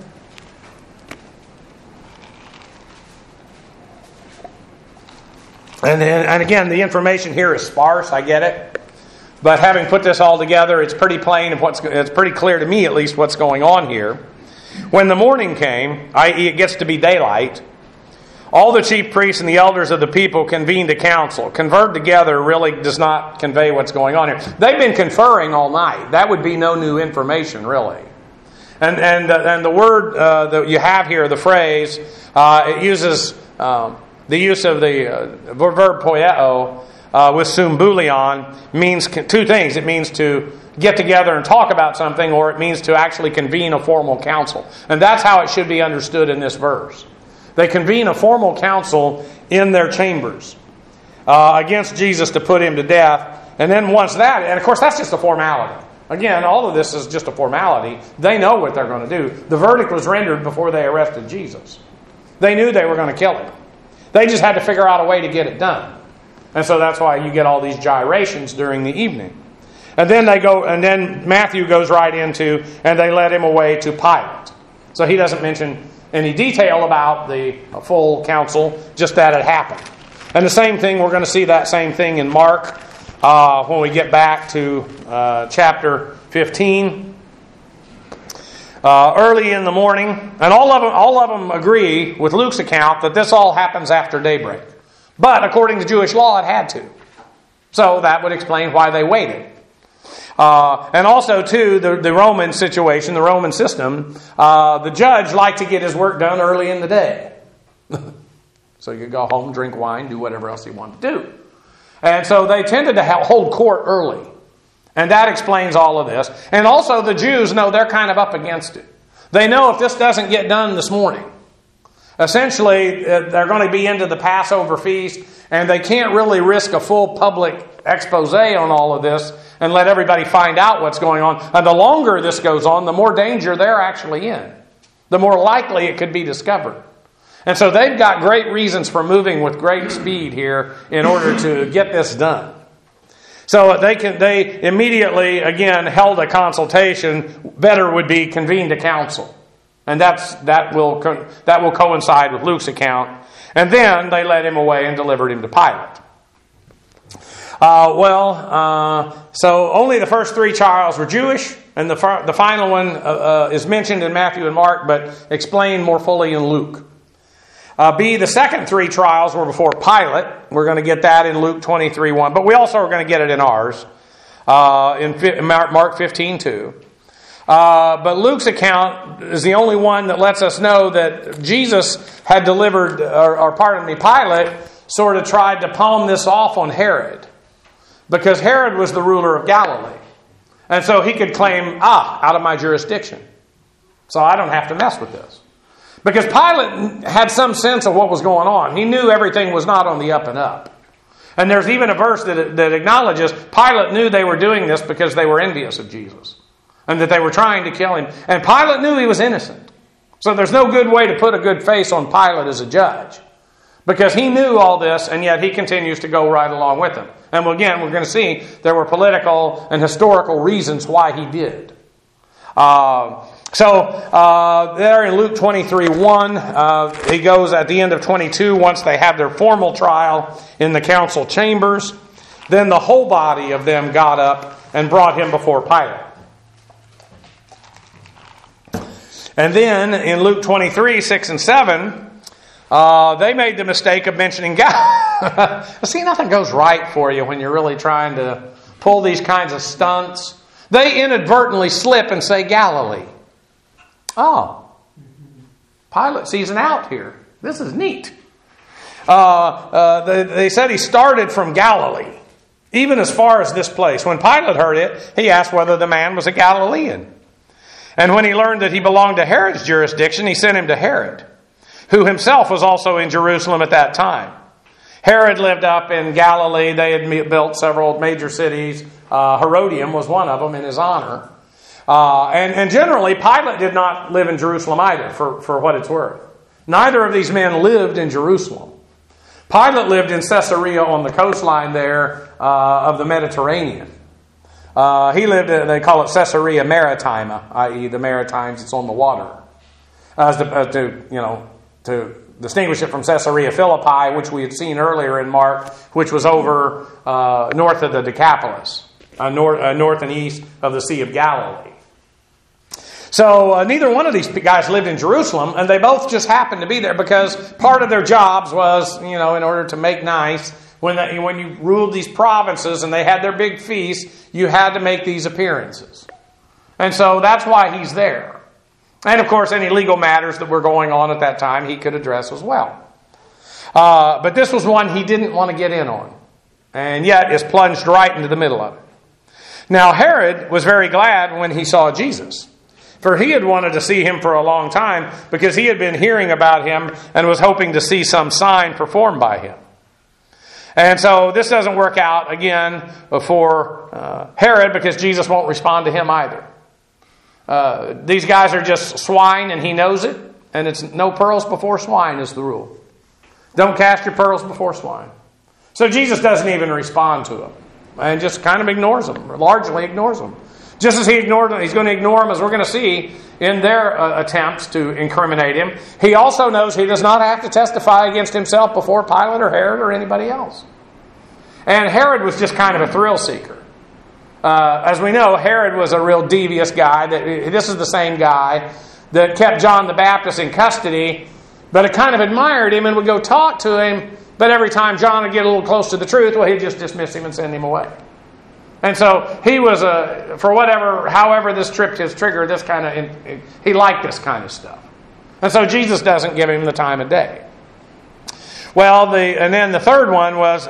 And again, the information here is sparse. I get it, but having put this all together, it's pretty plain of it's pretty clear to me, at least, what's going on here. When the morning came, i.e., it gets to be daylight, all the chief priests and the elders of the people convened a council. Conferred together really does not convey what's going on here. They've been conferring all night. That would be no new information, really. And the word that you have here, the phrase, it uses the use of the verb poieo with sumbulion means 2 things. It means to get together and talk about something, or it means to actually convene a formal council. And that's how it should be understood in this verse. They convene a formal council in their chambers against Jesus to put him to death. And then once that, and of course that's just a formality. Again, all of this is just a formality. They know what they're going to do. The verdict was rendered before they arrested Jesus. They knew they were going to kill him. They just had to figure out a way to get it done. And so that's why you get all these gyrations during the evening. And then Matthew goes right into, and they led him away to Pilate. So he doesn't mention any detail about the full council, just that it happened. And the same thing, we're going to see that same thing in Mark when we get back to chapter 15. Early in the morning, and all of them agree with Luke's account that this all happens after daybreak. But according to Jewish law, it had to. So that would explain why they waited. And also, too, the Roman situation, the Roman system, the judge liked to get his work done early in the day. So you could go home, drink wine, do whatever else he wanted to do. And so they tended to hold court early. And that explains all of this. And also the Jews know they're kind of up against it. They know if this doesn't get done this morning, essentially they're going to be into the Passover feast, and they can't really risk a full public expose on all of this and let everybody find out what's going on. And the longer this goes on, the more danger they're actually in. The more likely it could be discovered. And so they've got great reasons for moving with great speed here in order to get this done. So they immediately, again, held a consultation. Better would be convened a council. And that will coincide with Luke's account. And then they led him away and delivered him to Pilate. So only the first 3 trials were Jewish, and the final one is mentioned in Matthew and Mark, but explained more fully in Luke. The second 3 trials were before Pilate. We're going to get that in Luke 23:1, but we also are going to get it in ours, in Mark 15:2. But Luke's account is the only one that lets us know that Jesus had delivered, Pilate sort of tried to palm this off on Herod, because Herod was the ruler of Galilee. And so he could claim, out of my jurisdiction. So I don't have to mess with this. Because Pilate had some sense of what was going on. He knew everything was not on the up and up. And there's even a verse that acknowledges Pilate knew they were doing this because they were envious of Jesus. And that they were trying to kill him. And Pilate knew he was innocent. So there's no good way to put a good face on Pilate as a judge. Because he knew all this, and yet he continues to go right along with them. And again, we're going to see there were political and historical reasons why he did. There in Luke 23:1, he goes at the end of 22, once they have their formal trial in the council chambers, then the whole body of them got up and brought him before Pilate. And then in Luke 23:6 and 7, they made the mistake of mentioning Galilee. See, nothing goes right for you when you're really trying to pull these kinds of stunts. They inadvertently slip and say Galilee. Oh, Pilate sees an out here. This is neat. They said he started from Galilee, even as far as this place. When Pilate heard it, he asked whether the man was a Galilean. And when he learned that he belonged to Herod's jurisdiction, he sent him to Herod, who himself was also in Jerusalem at that time. Herod lived up in Galilee. They had built several major cities. Herodium was one of them in his honor. And generally, Pilate did not live in Jerusalem either, for what it's worth. Neither of these men lived in Jerusalem. Pilate lived in Caesarea on the coastline there of the Mediterranean. He lived, they call it Caesarea Maritima, i.e. the Maritimes, it's on the water. To distinguish it from Caesarea Philippi, which we had seen earlier in Mark, which was over north of the Decapolis, north and east of the Sea of Galilee. So neither one of these guys lived in Jerusalem, and they both just happened to be there because part of their jobs was, in order to make nice, when you ruled these provinces and they had their big feasts, you had to make these appearances. And so that's why he's there. And of course, any legal matters that were going on at that time, he could address as well. But this was one he didn't want to get in on, and yet is plunged right into the middle of it. Now, Herod was very glad when he saw Jesus, for he had wanted to see him for a long time because he had been hearing about him and was hoping to see some sign performed by him. And so this doesn't work out again for Herod because Jesus won't respond to him either. These guys are just swine and he knows it, and it's no pearls before swine is the rule. Don't cast your pearls before swine. So Jesus doesn't even respond to them and just kind of ignores them, or largely ignores them. Just as he ignored them, he's going to ignore them, as we're going to see in their attempts to incriminate him. He also knows he does not have to testify against himself before Pilate or Herod or anybody else. And Herod was just kind of a thrill seeker. As we know, Herod was a real devious guy. This is the same guy that kept John the Baptist in custody, but it kind of admired him and would go talk to him. But every time John would get a little close to the truth, he'd just dismiss him and send him away. And so he was however this tripped his trigger, he liked this kind of stuff. And so Jesus doesn't give him the time of day. Well, and then the third one was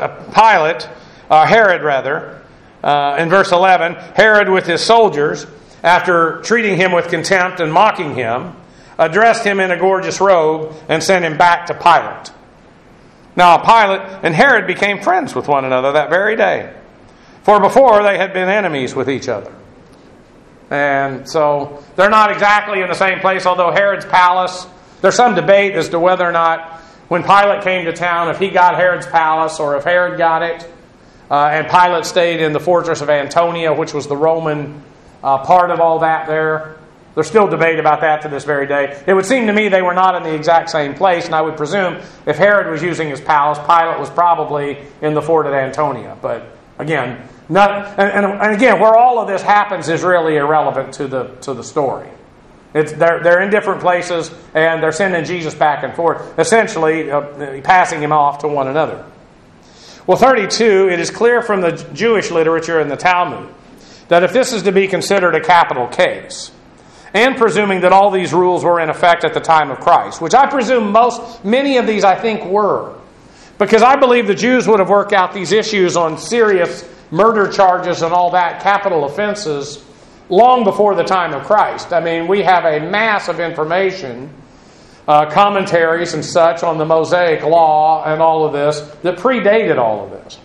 Herod rather. In verse 11, Herod with his soldiers, after treating him with contempt and mocking him, addressed him in a gorgeous robe and sent him back to Pilate. Now Pilate and Herod became friends with one another that very day, for before they had been enemies with each other. And so they're not exactly in the same place, although Herod's palace There's some debate as to whether or not when Pilate came to town, if he got Herod's palace or if Herod got it. And Pilate stayed in the fortress of Antonia, which was the Roman part of all that there. There's still debate about that to this very day. It would seem to me they were not in the exact same place, and I would presume if Herod was using his palace, Pilate was probably in the fort at Antonia. But again, and again, where all of this happens is really irrelevant to the story. They're in different places, and they're sending Jesus back and forth, essentially passing him off to one another. Well, 32, it is clear from the Jewish literature and the Talmud that if this is to be considered a capital case, and presuming that all these rules were in effect at the time of Christ, which I presume many of these I think were, because I believe the Jews would have worked out these issues on serious murder charges and all that, capital offenses, long before the time of Christ. I mean, we have a mass of information, commentaries and such on the Mosaic Law and all of this that predated all of this.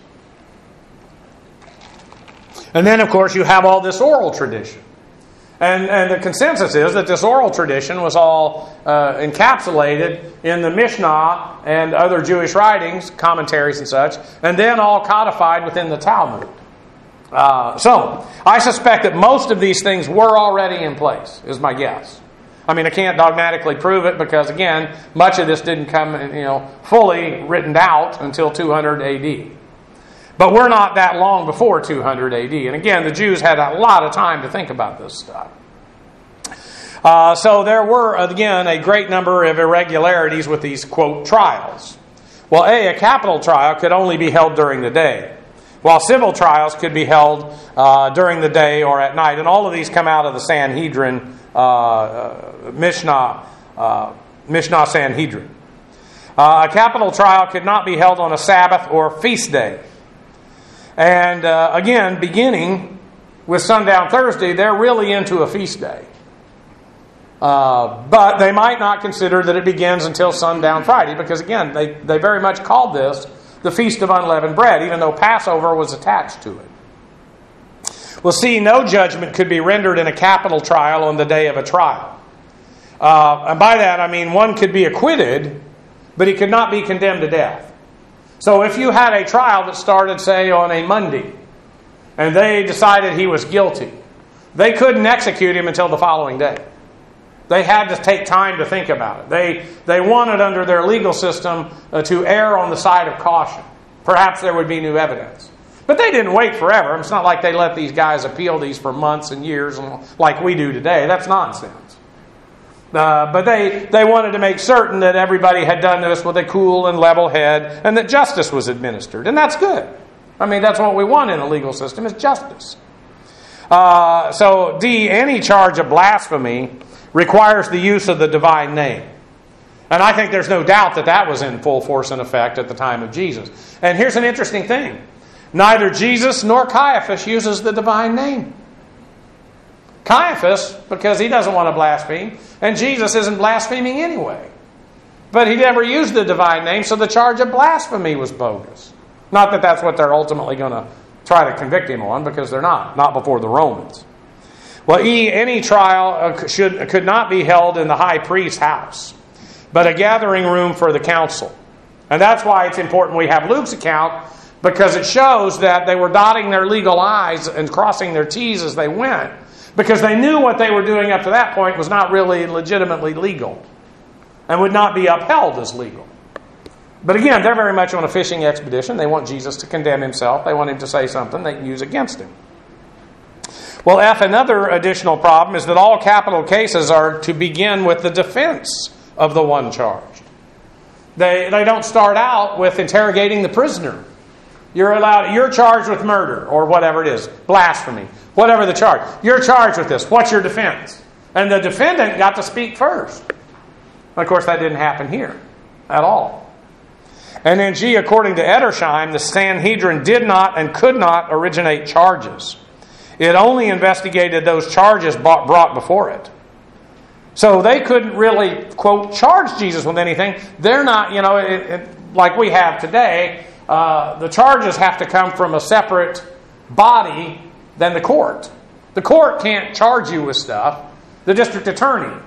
And then, of course, you have all this oral tradition. And the consensus is that this oral tradition was all encapsulated in the Mishnah and other Jewish writings, commentaries and such, and then all codified within the Talmud. So, I suspect that most of these things were already in place, is my guess. I mean, I can't dogmatically prove it because, again, much of this didn't come, fully written out until 200 A.D. But we're not that long before 200 A.D. And again, the Jews had a lot of time to think about this stuff. So there were, again, a great number of irregularities with these, quote, trials. Well, a capital trial could only be held during the day, while civil trials could be held during the day or at night. And all of these come out of the Sanhedrin, Mishnah Sanhedrin. A capital trial could not be held on a Sabbath or feast day. And again, beginning with sundown Thursday, they're really into a feast day. But they might not consider that it begins until sundown Friday, because again, they very much called this the Feast of Unleavened Bread, even though Passover was attached to it. Well, see, no judgment could be rendered in a capital trial on the day of a trial. And by that, I mean one could be acquitted, but he could not be condemned to death. So if you had a trial that started, say, on a Monday, and they decided he was guilty, they couldn't execute him until the following day. They had to take time to think about it. They wanted, under their legal system, to err on the side of caution. Perhaps there would be new evidence. But they didn't wait forever. It's not like they let these guys appeal these for months and years like we do today. That's nonsense. But they wanted to make certain that everybody had done this with a cool and level head and that justice was administered. And that's good. I mean, that's what we want in a legal system, is justice. So, D, any charge of blasphemy requires the use of the divine name. And I think there's no doubt that that was in full force and effect at the time of Jesus. And here's an interesting thing. Neither Jesus nor Caiaphas uses the divine name. Caiaphas, because he doesn't want to blaspheme, and Jesus isn't blaspheming anyway. But he never used the divine name, so the charge of blasphemy was bogus. Not that that's what they're ultimately going to try to convict him on, because they're not before the Romans. Well, any trial could not be held in the high priest's house, but a gathering room for the council. And that's why it's important we have Luke's account, because it shows that they were dotting their legal I's and crossing their T's as they went, because they knew what they were doing up to that point was not really legitimately legal and would not be upheld as legal. But again, they're very much on a fishing expedition. They want Jesus to condemn himself. They want him to say something they can use against him. Well, F, another additional problem is that all capital cases are to begin with the defense of the one charged. They don't start out with interrogating the prisoner. You're charged with murder or whatever it is, blasphemy, whatever the charge. You're charged with this. What's your defense? And the defendant got to speak first. Of course, that didn't happen here at all. And then G, according to Edersheim, the Sanhedrin did not and could not originate charges. It only investigated those charges brought before it. So they couldn't really, quote, charge Jesus with anything. They're not, like we have today, the charges have to come from a separate body than the court. The court can't charge you with stuff. The district attorney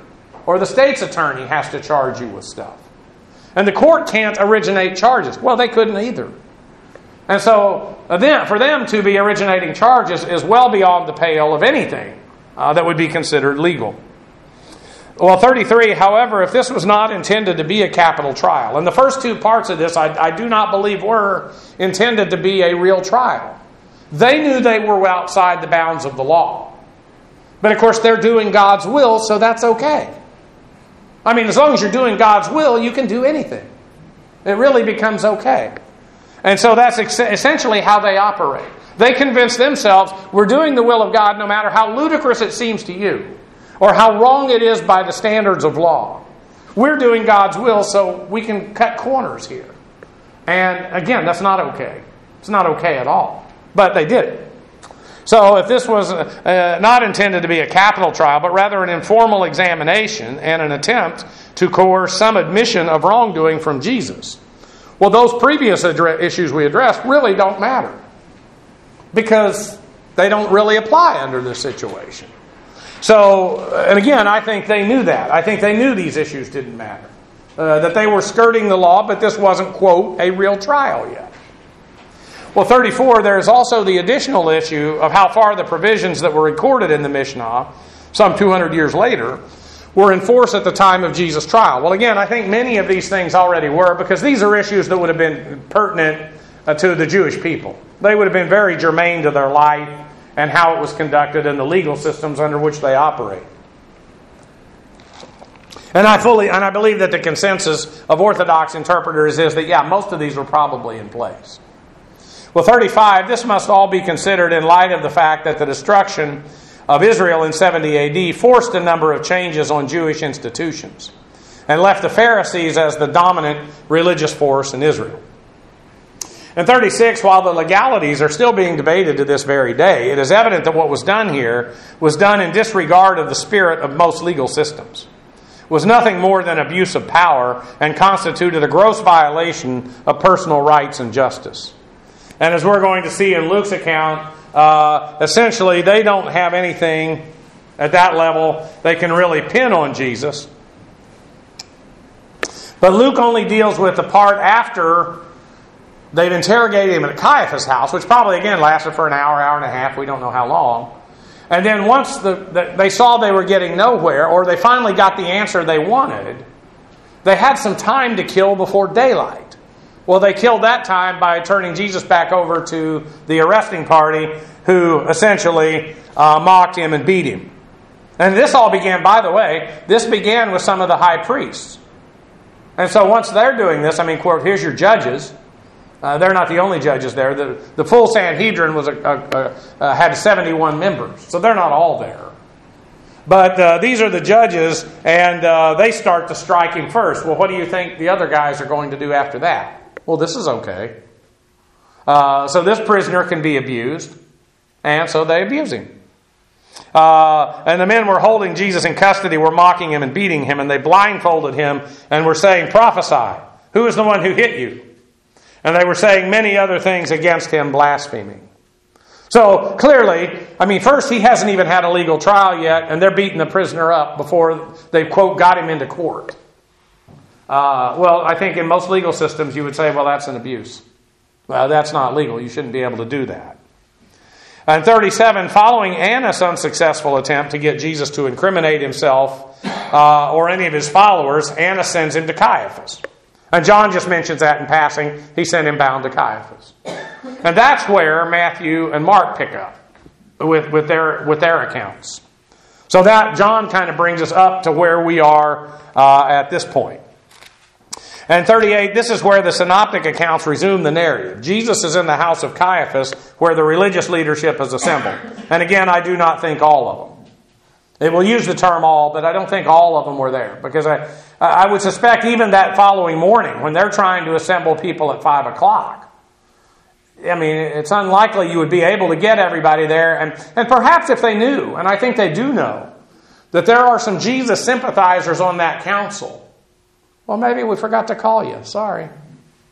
or the state's attorney has to charge you with stuff. And the court can't originate charges. Well, they couldn't either. And so then, for them to be originating charges is well beyond the pale of anything that would be considered legal. Well, 33, however, if this was not intended to be a capital trial, and the first two parts of this I do not believe were intended to be a real trial. They knew they were outside the bounds of the law. But of course, they're doing God's will, so that's okay. I mean, as long as you're doing God's will, you can do anything. It really becomes okay. And so that's essentially how they operate. They convince themselves, we're doing the will of God no matter how ludicrous it seems to you, or how wrong it is by the standards of law. We're doing God's will, so we can cut corners here. And again, that's not okay. It's not okay at all. But they did it. So if this was not intended to be a capital trial, but rather an informal examination and an attempt to coerce some admission of wrongdoing from Jesus, well, those previous issues we addressed really don't matter, because they don't really apply under this situation. So, and again, I think they knew that. I think they knew these issues didn't matter. That they were skirting the law, but this wasn't, quote, a real trial yet. Well, 34, there is also the additional issue of how far the provisions that were recorded in the Mishnah, some 200 years later, were in force at the time of Jesus' trial. Well, again, I think many of these things already were, because these are issues that would have been pertinent to the Jewish people. They would have been very germane to their life and how it was conducted and the legal systems under which they operate. And I believe that the consensus of Orthodox interpreters is that, yeah, most of these were probably in place. Well, 35, this must all be considered in light of the fact that the destruction of Israel in 70 AD forced a number of changes on Jewish institutions and left the Pharisees as the dominant religious force in Israel. In 36, while the legalities are still being debated to this very day, it is evident that what was done here was done in disregard of the spirit of most legal systems. It was nothing more than abuse of power and constituted a gross violation of personal rights and justice. And as we're going to see in Luke's account, essentially they don't have anything at that level they can really pin on Jesus. But Luke only deals with the part after they've interrogated him at Caiaphas' house, which probably, again, lasted for an hour, hour and a half. We don't know how long. And then once they saw they were getting nowhere, or they finally got the answer they wanted, they had some time to kill before daylight. Well, they killed that time by turning Jesus back over to the arresting party, who essentially mocked him and beat him. And this all began, by the way, this began with some of the high priests. And so once they're doing this, I mean, quote, here's your judges. They're not the only judges there. The full Sanhedrin was had 71 members, so they're not all there. But these are the judges, and they start the striking first. Well, what do you think the other guys are going to do after that? Well, this is okay. So this prisoner can be abused, and so they abuse him. And the men were holding Jesus in custody, were mocking him and beating him, and they blindfolded him and were saying, "Prophesy, who is the one who hit you?" And they were saying many other things against him, blaspheming. So clearly, I mean, first, he hasn't even had a legal trial yet, and they're beating the prisoner up before they, quote, got him into court. Well, I think in most legal systems you would say, well, that's an abuse. Well, that's not legal. You shouldn't be able to do that. And 37, following Annas' unsuccessful attempt to get Jesus to incriminate himself or any of his followers, Annas sends him to Caiaphas. And John just mentions that in passing. He sent him bound to Caiaphas. And that's where Matthew and Mark pick up with their accounts. So that John kind of brings us up to where we are at this point. And 38, this is where the synoptic accounts resume the narrative. Jesus is in the house of Caiaphas, where the religious leadership is assembled. And again, I do not think all of them. It will use the term all, but I don't think all of them were there. Because I would suspect even that following morning, when they're trying to assemble people at 5 o'clock, I mean, it's unlikely you would be able to get everybody there. And perhaps if they knew, and I think they do know, that there are some Jesus sympathizers on that council. Well, maybe we forgot to call you. Sorry.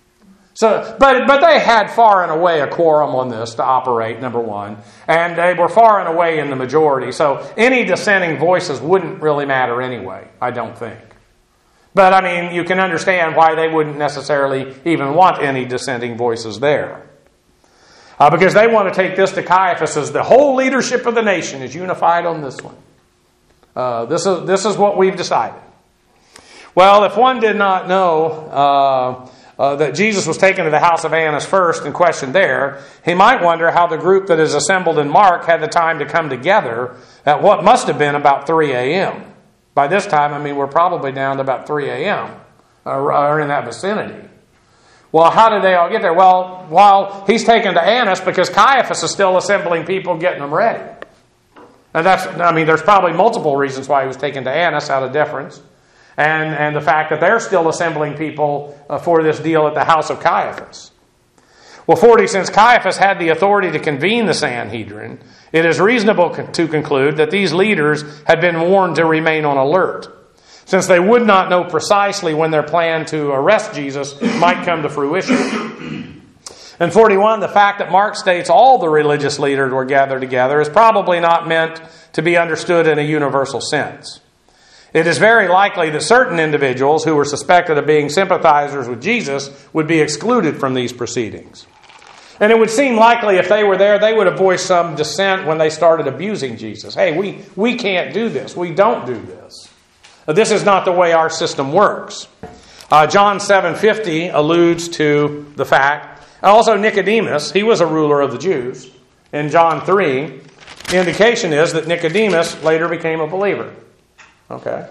So, but they had far and away a quorum on this to operate, number one, and they were far and away in the majority. So any dissenting voices wouldn't really matter anyway, I don't think. But I mean, you can understand why they wouldn't necessarily even want any dissenting voices there. Because they want to take this to Caiaphas as the whole leadership of the nation is unified on this one. This is what we've decided. Well, if one did not know that Jesus was taken to the house of Annas first and questioned there, he might wonder how the group that is assembled in Mark had the time to come together at what must have been about 3 a.m. By this time, I mean, we're probably down to about 3 a.m. Or in that vicinity. Well, how did they all get there? Well, while he's taken to Annas because Caiaphas is still assembling people, getting them ready. And there's probably multiple reasons why he was taken to Annas out of deference. And the fact that they're still assembling people for this deal at the house of Caiaphas. Well, 40, since Caiaphas had the authority to convene the Sanhedrin, it is reasonable to conclude that these leaders had been warned to remain on alert, since they would not know precisely when their plan to arrest Jesus might come to fruition. And 41, the fact that Mark states all the religious leaders were gathered together is probably not meant to be understood in a universal sense. It is very likely that certain individuals who were suspected of being sympathizers with Jesus would be excluded from these proceedings. And it would seem likely if they were there, they would have voiced some dissent when they started abusing Jesus. Hey, we can't do this. We don't do this. This is not the way our system works. John 7:50 alludes to the fact. Also Nicodemus, he was a ruler of the Jews. In John 3, the indication is that Nicodemus later became a believer. Okay.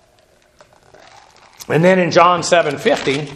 And then in John 7:50,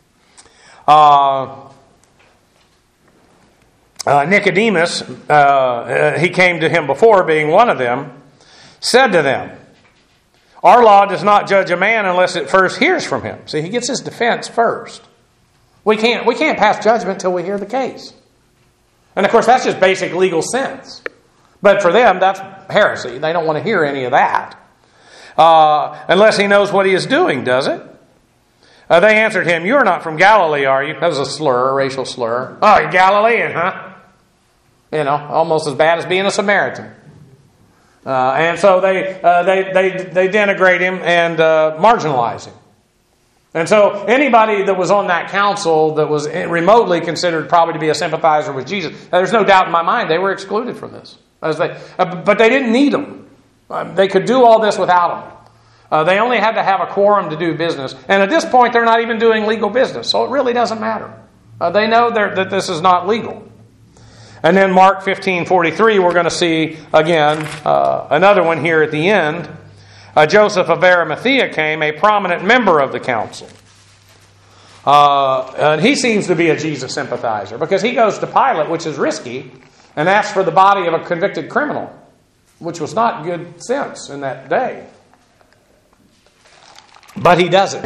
Nicodemus, he came to him before, being one of them, said to them, "Our law does not judge a man unless it first hears from him." See, he gets his defense first. We can't pass judgment till we hear the case. And of course, that's just basic legal sense. But for them, that's heresy. They don't want to hear any of that. Unless he knows what he is doing, does it? They answered him, "You are not from Galilee, are you?" That was a slur, a racial slur. "Oh, you're Galilean, huh?" Almost as bad as being a Samaritan. And so they denigrate him and marginalize him. And so anybody that was on that council that was remotely considered probably to be a sympathizer with Jesus, there's no doubt in my mind they were excluded from this. But they didn't need them. They could do all this without them. They only had to have a quorum to do business. And at this point, they're not even doing legal business. So it really doesn't matter. They know that this is not legal. And then Mark 15:43, we're going to see, again, another one here at the end. Joseph of Arimathea came, a prominent member of the council. And he seems to be a Jesus sympathizer because he goes to Pilate, which is risky, and asks for the body of a convicted criminal, which was not good sense in that day. But he does it.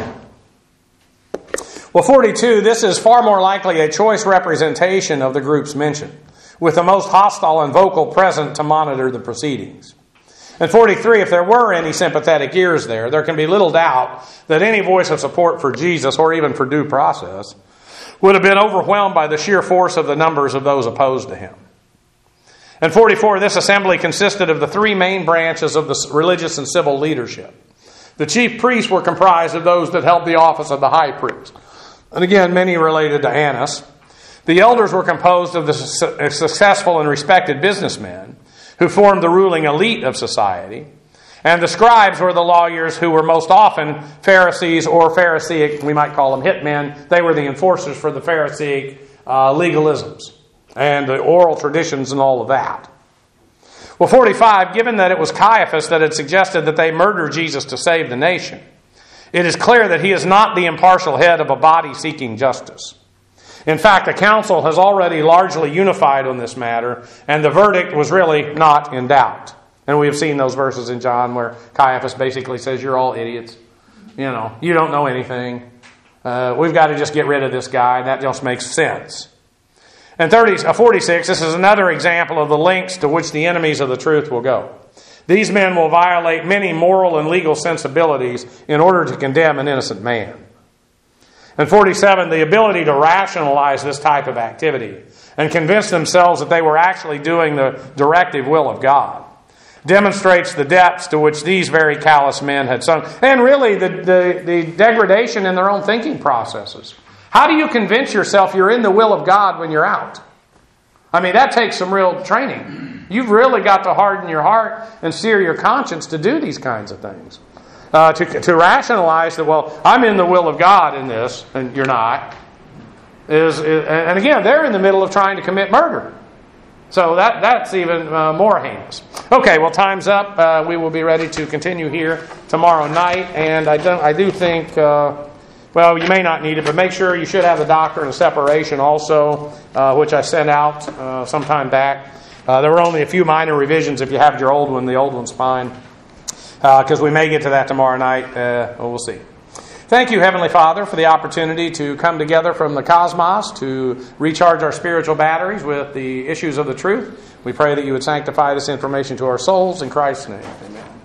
Well, 42, this is far more likely a choice representation of the groups mentioned, with the most hostile and vocal present to monitor the proceedings. And 43, if there were any sympathetic ears there can be little doubt that any voice of support for Jesus, or even for due process, would have been overwhelmed by the sheer force of the numbers of those opposed to him. And 44, this assembly consisted of the three main branches of the religious and civil leadership. The chief priests were comprised of those that held the office of the high priest. And again, many related to Annas. The elders were composed of the successful and respected businessmen who formed the ruling elite of society. And the scribes were the lawyers who were most often Pharisees or Pharisaic, we might call them hitmen. They were the enforcers for the Pharisaic legalisms and the oral traditions and all of that. Well, 45, given that it was Caiaphas that had suggested that they murder Jesus to save the nation, it is clear that he is not the impartial head of a body seeking justice. In fact, the council has already largely unified on this matter, and the verdict was really not in doubt. And we have seen those verses in John where Caiaphas basically says, "You're all idiots. You don't know anything. We've got to just get rid of this guy." And that just makes sense. And 46, this is another example of the lengths to which the enemies of the truth will go. These men will violate many moral and legal sensibilities in order to condemn an innocent man. And 47, the ability to rationalize this type of activity and convince themselves that they were actually doing the directive will of God demonstrates the depths to which these very callous men had sunk, and really the degradation in their own thinking processes. How do you convince yourself you're in the will of God when you're out? I mean, that takes some real training. You've really got to harden your heart and sear your conscience to do these kinds of things. To rationalize that, well, I'm in the will of God in this, and you're not. And again, they're in the middle of trying to commit murder. So that's even more heinous. Okay, well, time's up. We will be ready to continue here tomorrow night. And I do think, well, you may not need it, but make sure you should have the doctrine of separation also, which I sent out sometime back. There were only a few minor revisions. If you have your old one, the old one's fine. Because we may get to that tomorrow night. We'll see. Thank you, Heavenly Father, for the opportunity to come together from the cosmos to recharge our spiritual batteries with the issues of the truth. We pray that you would sanctify this information to our souls. In Christ's name, amen.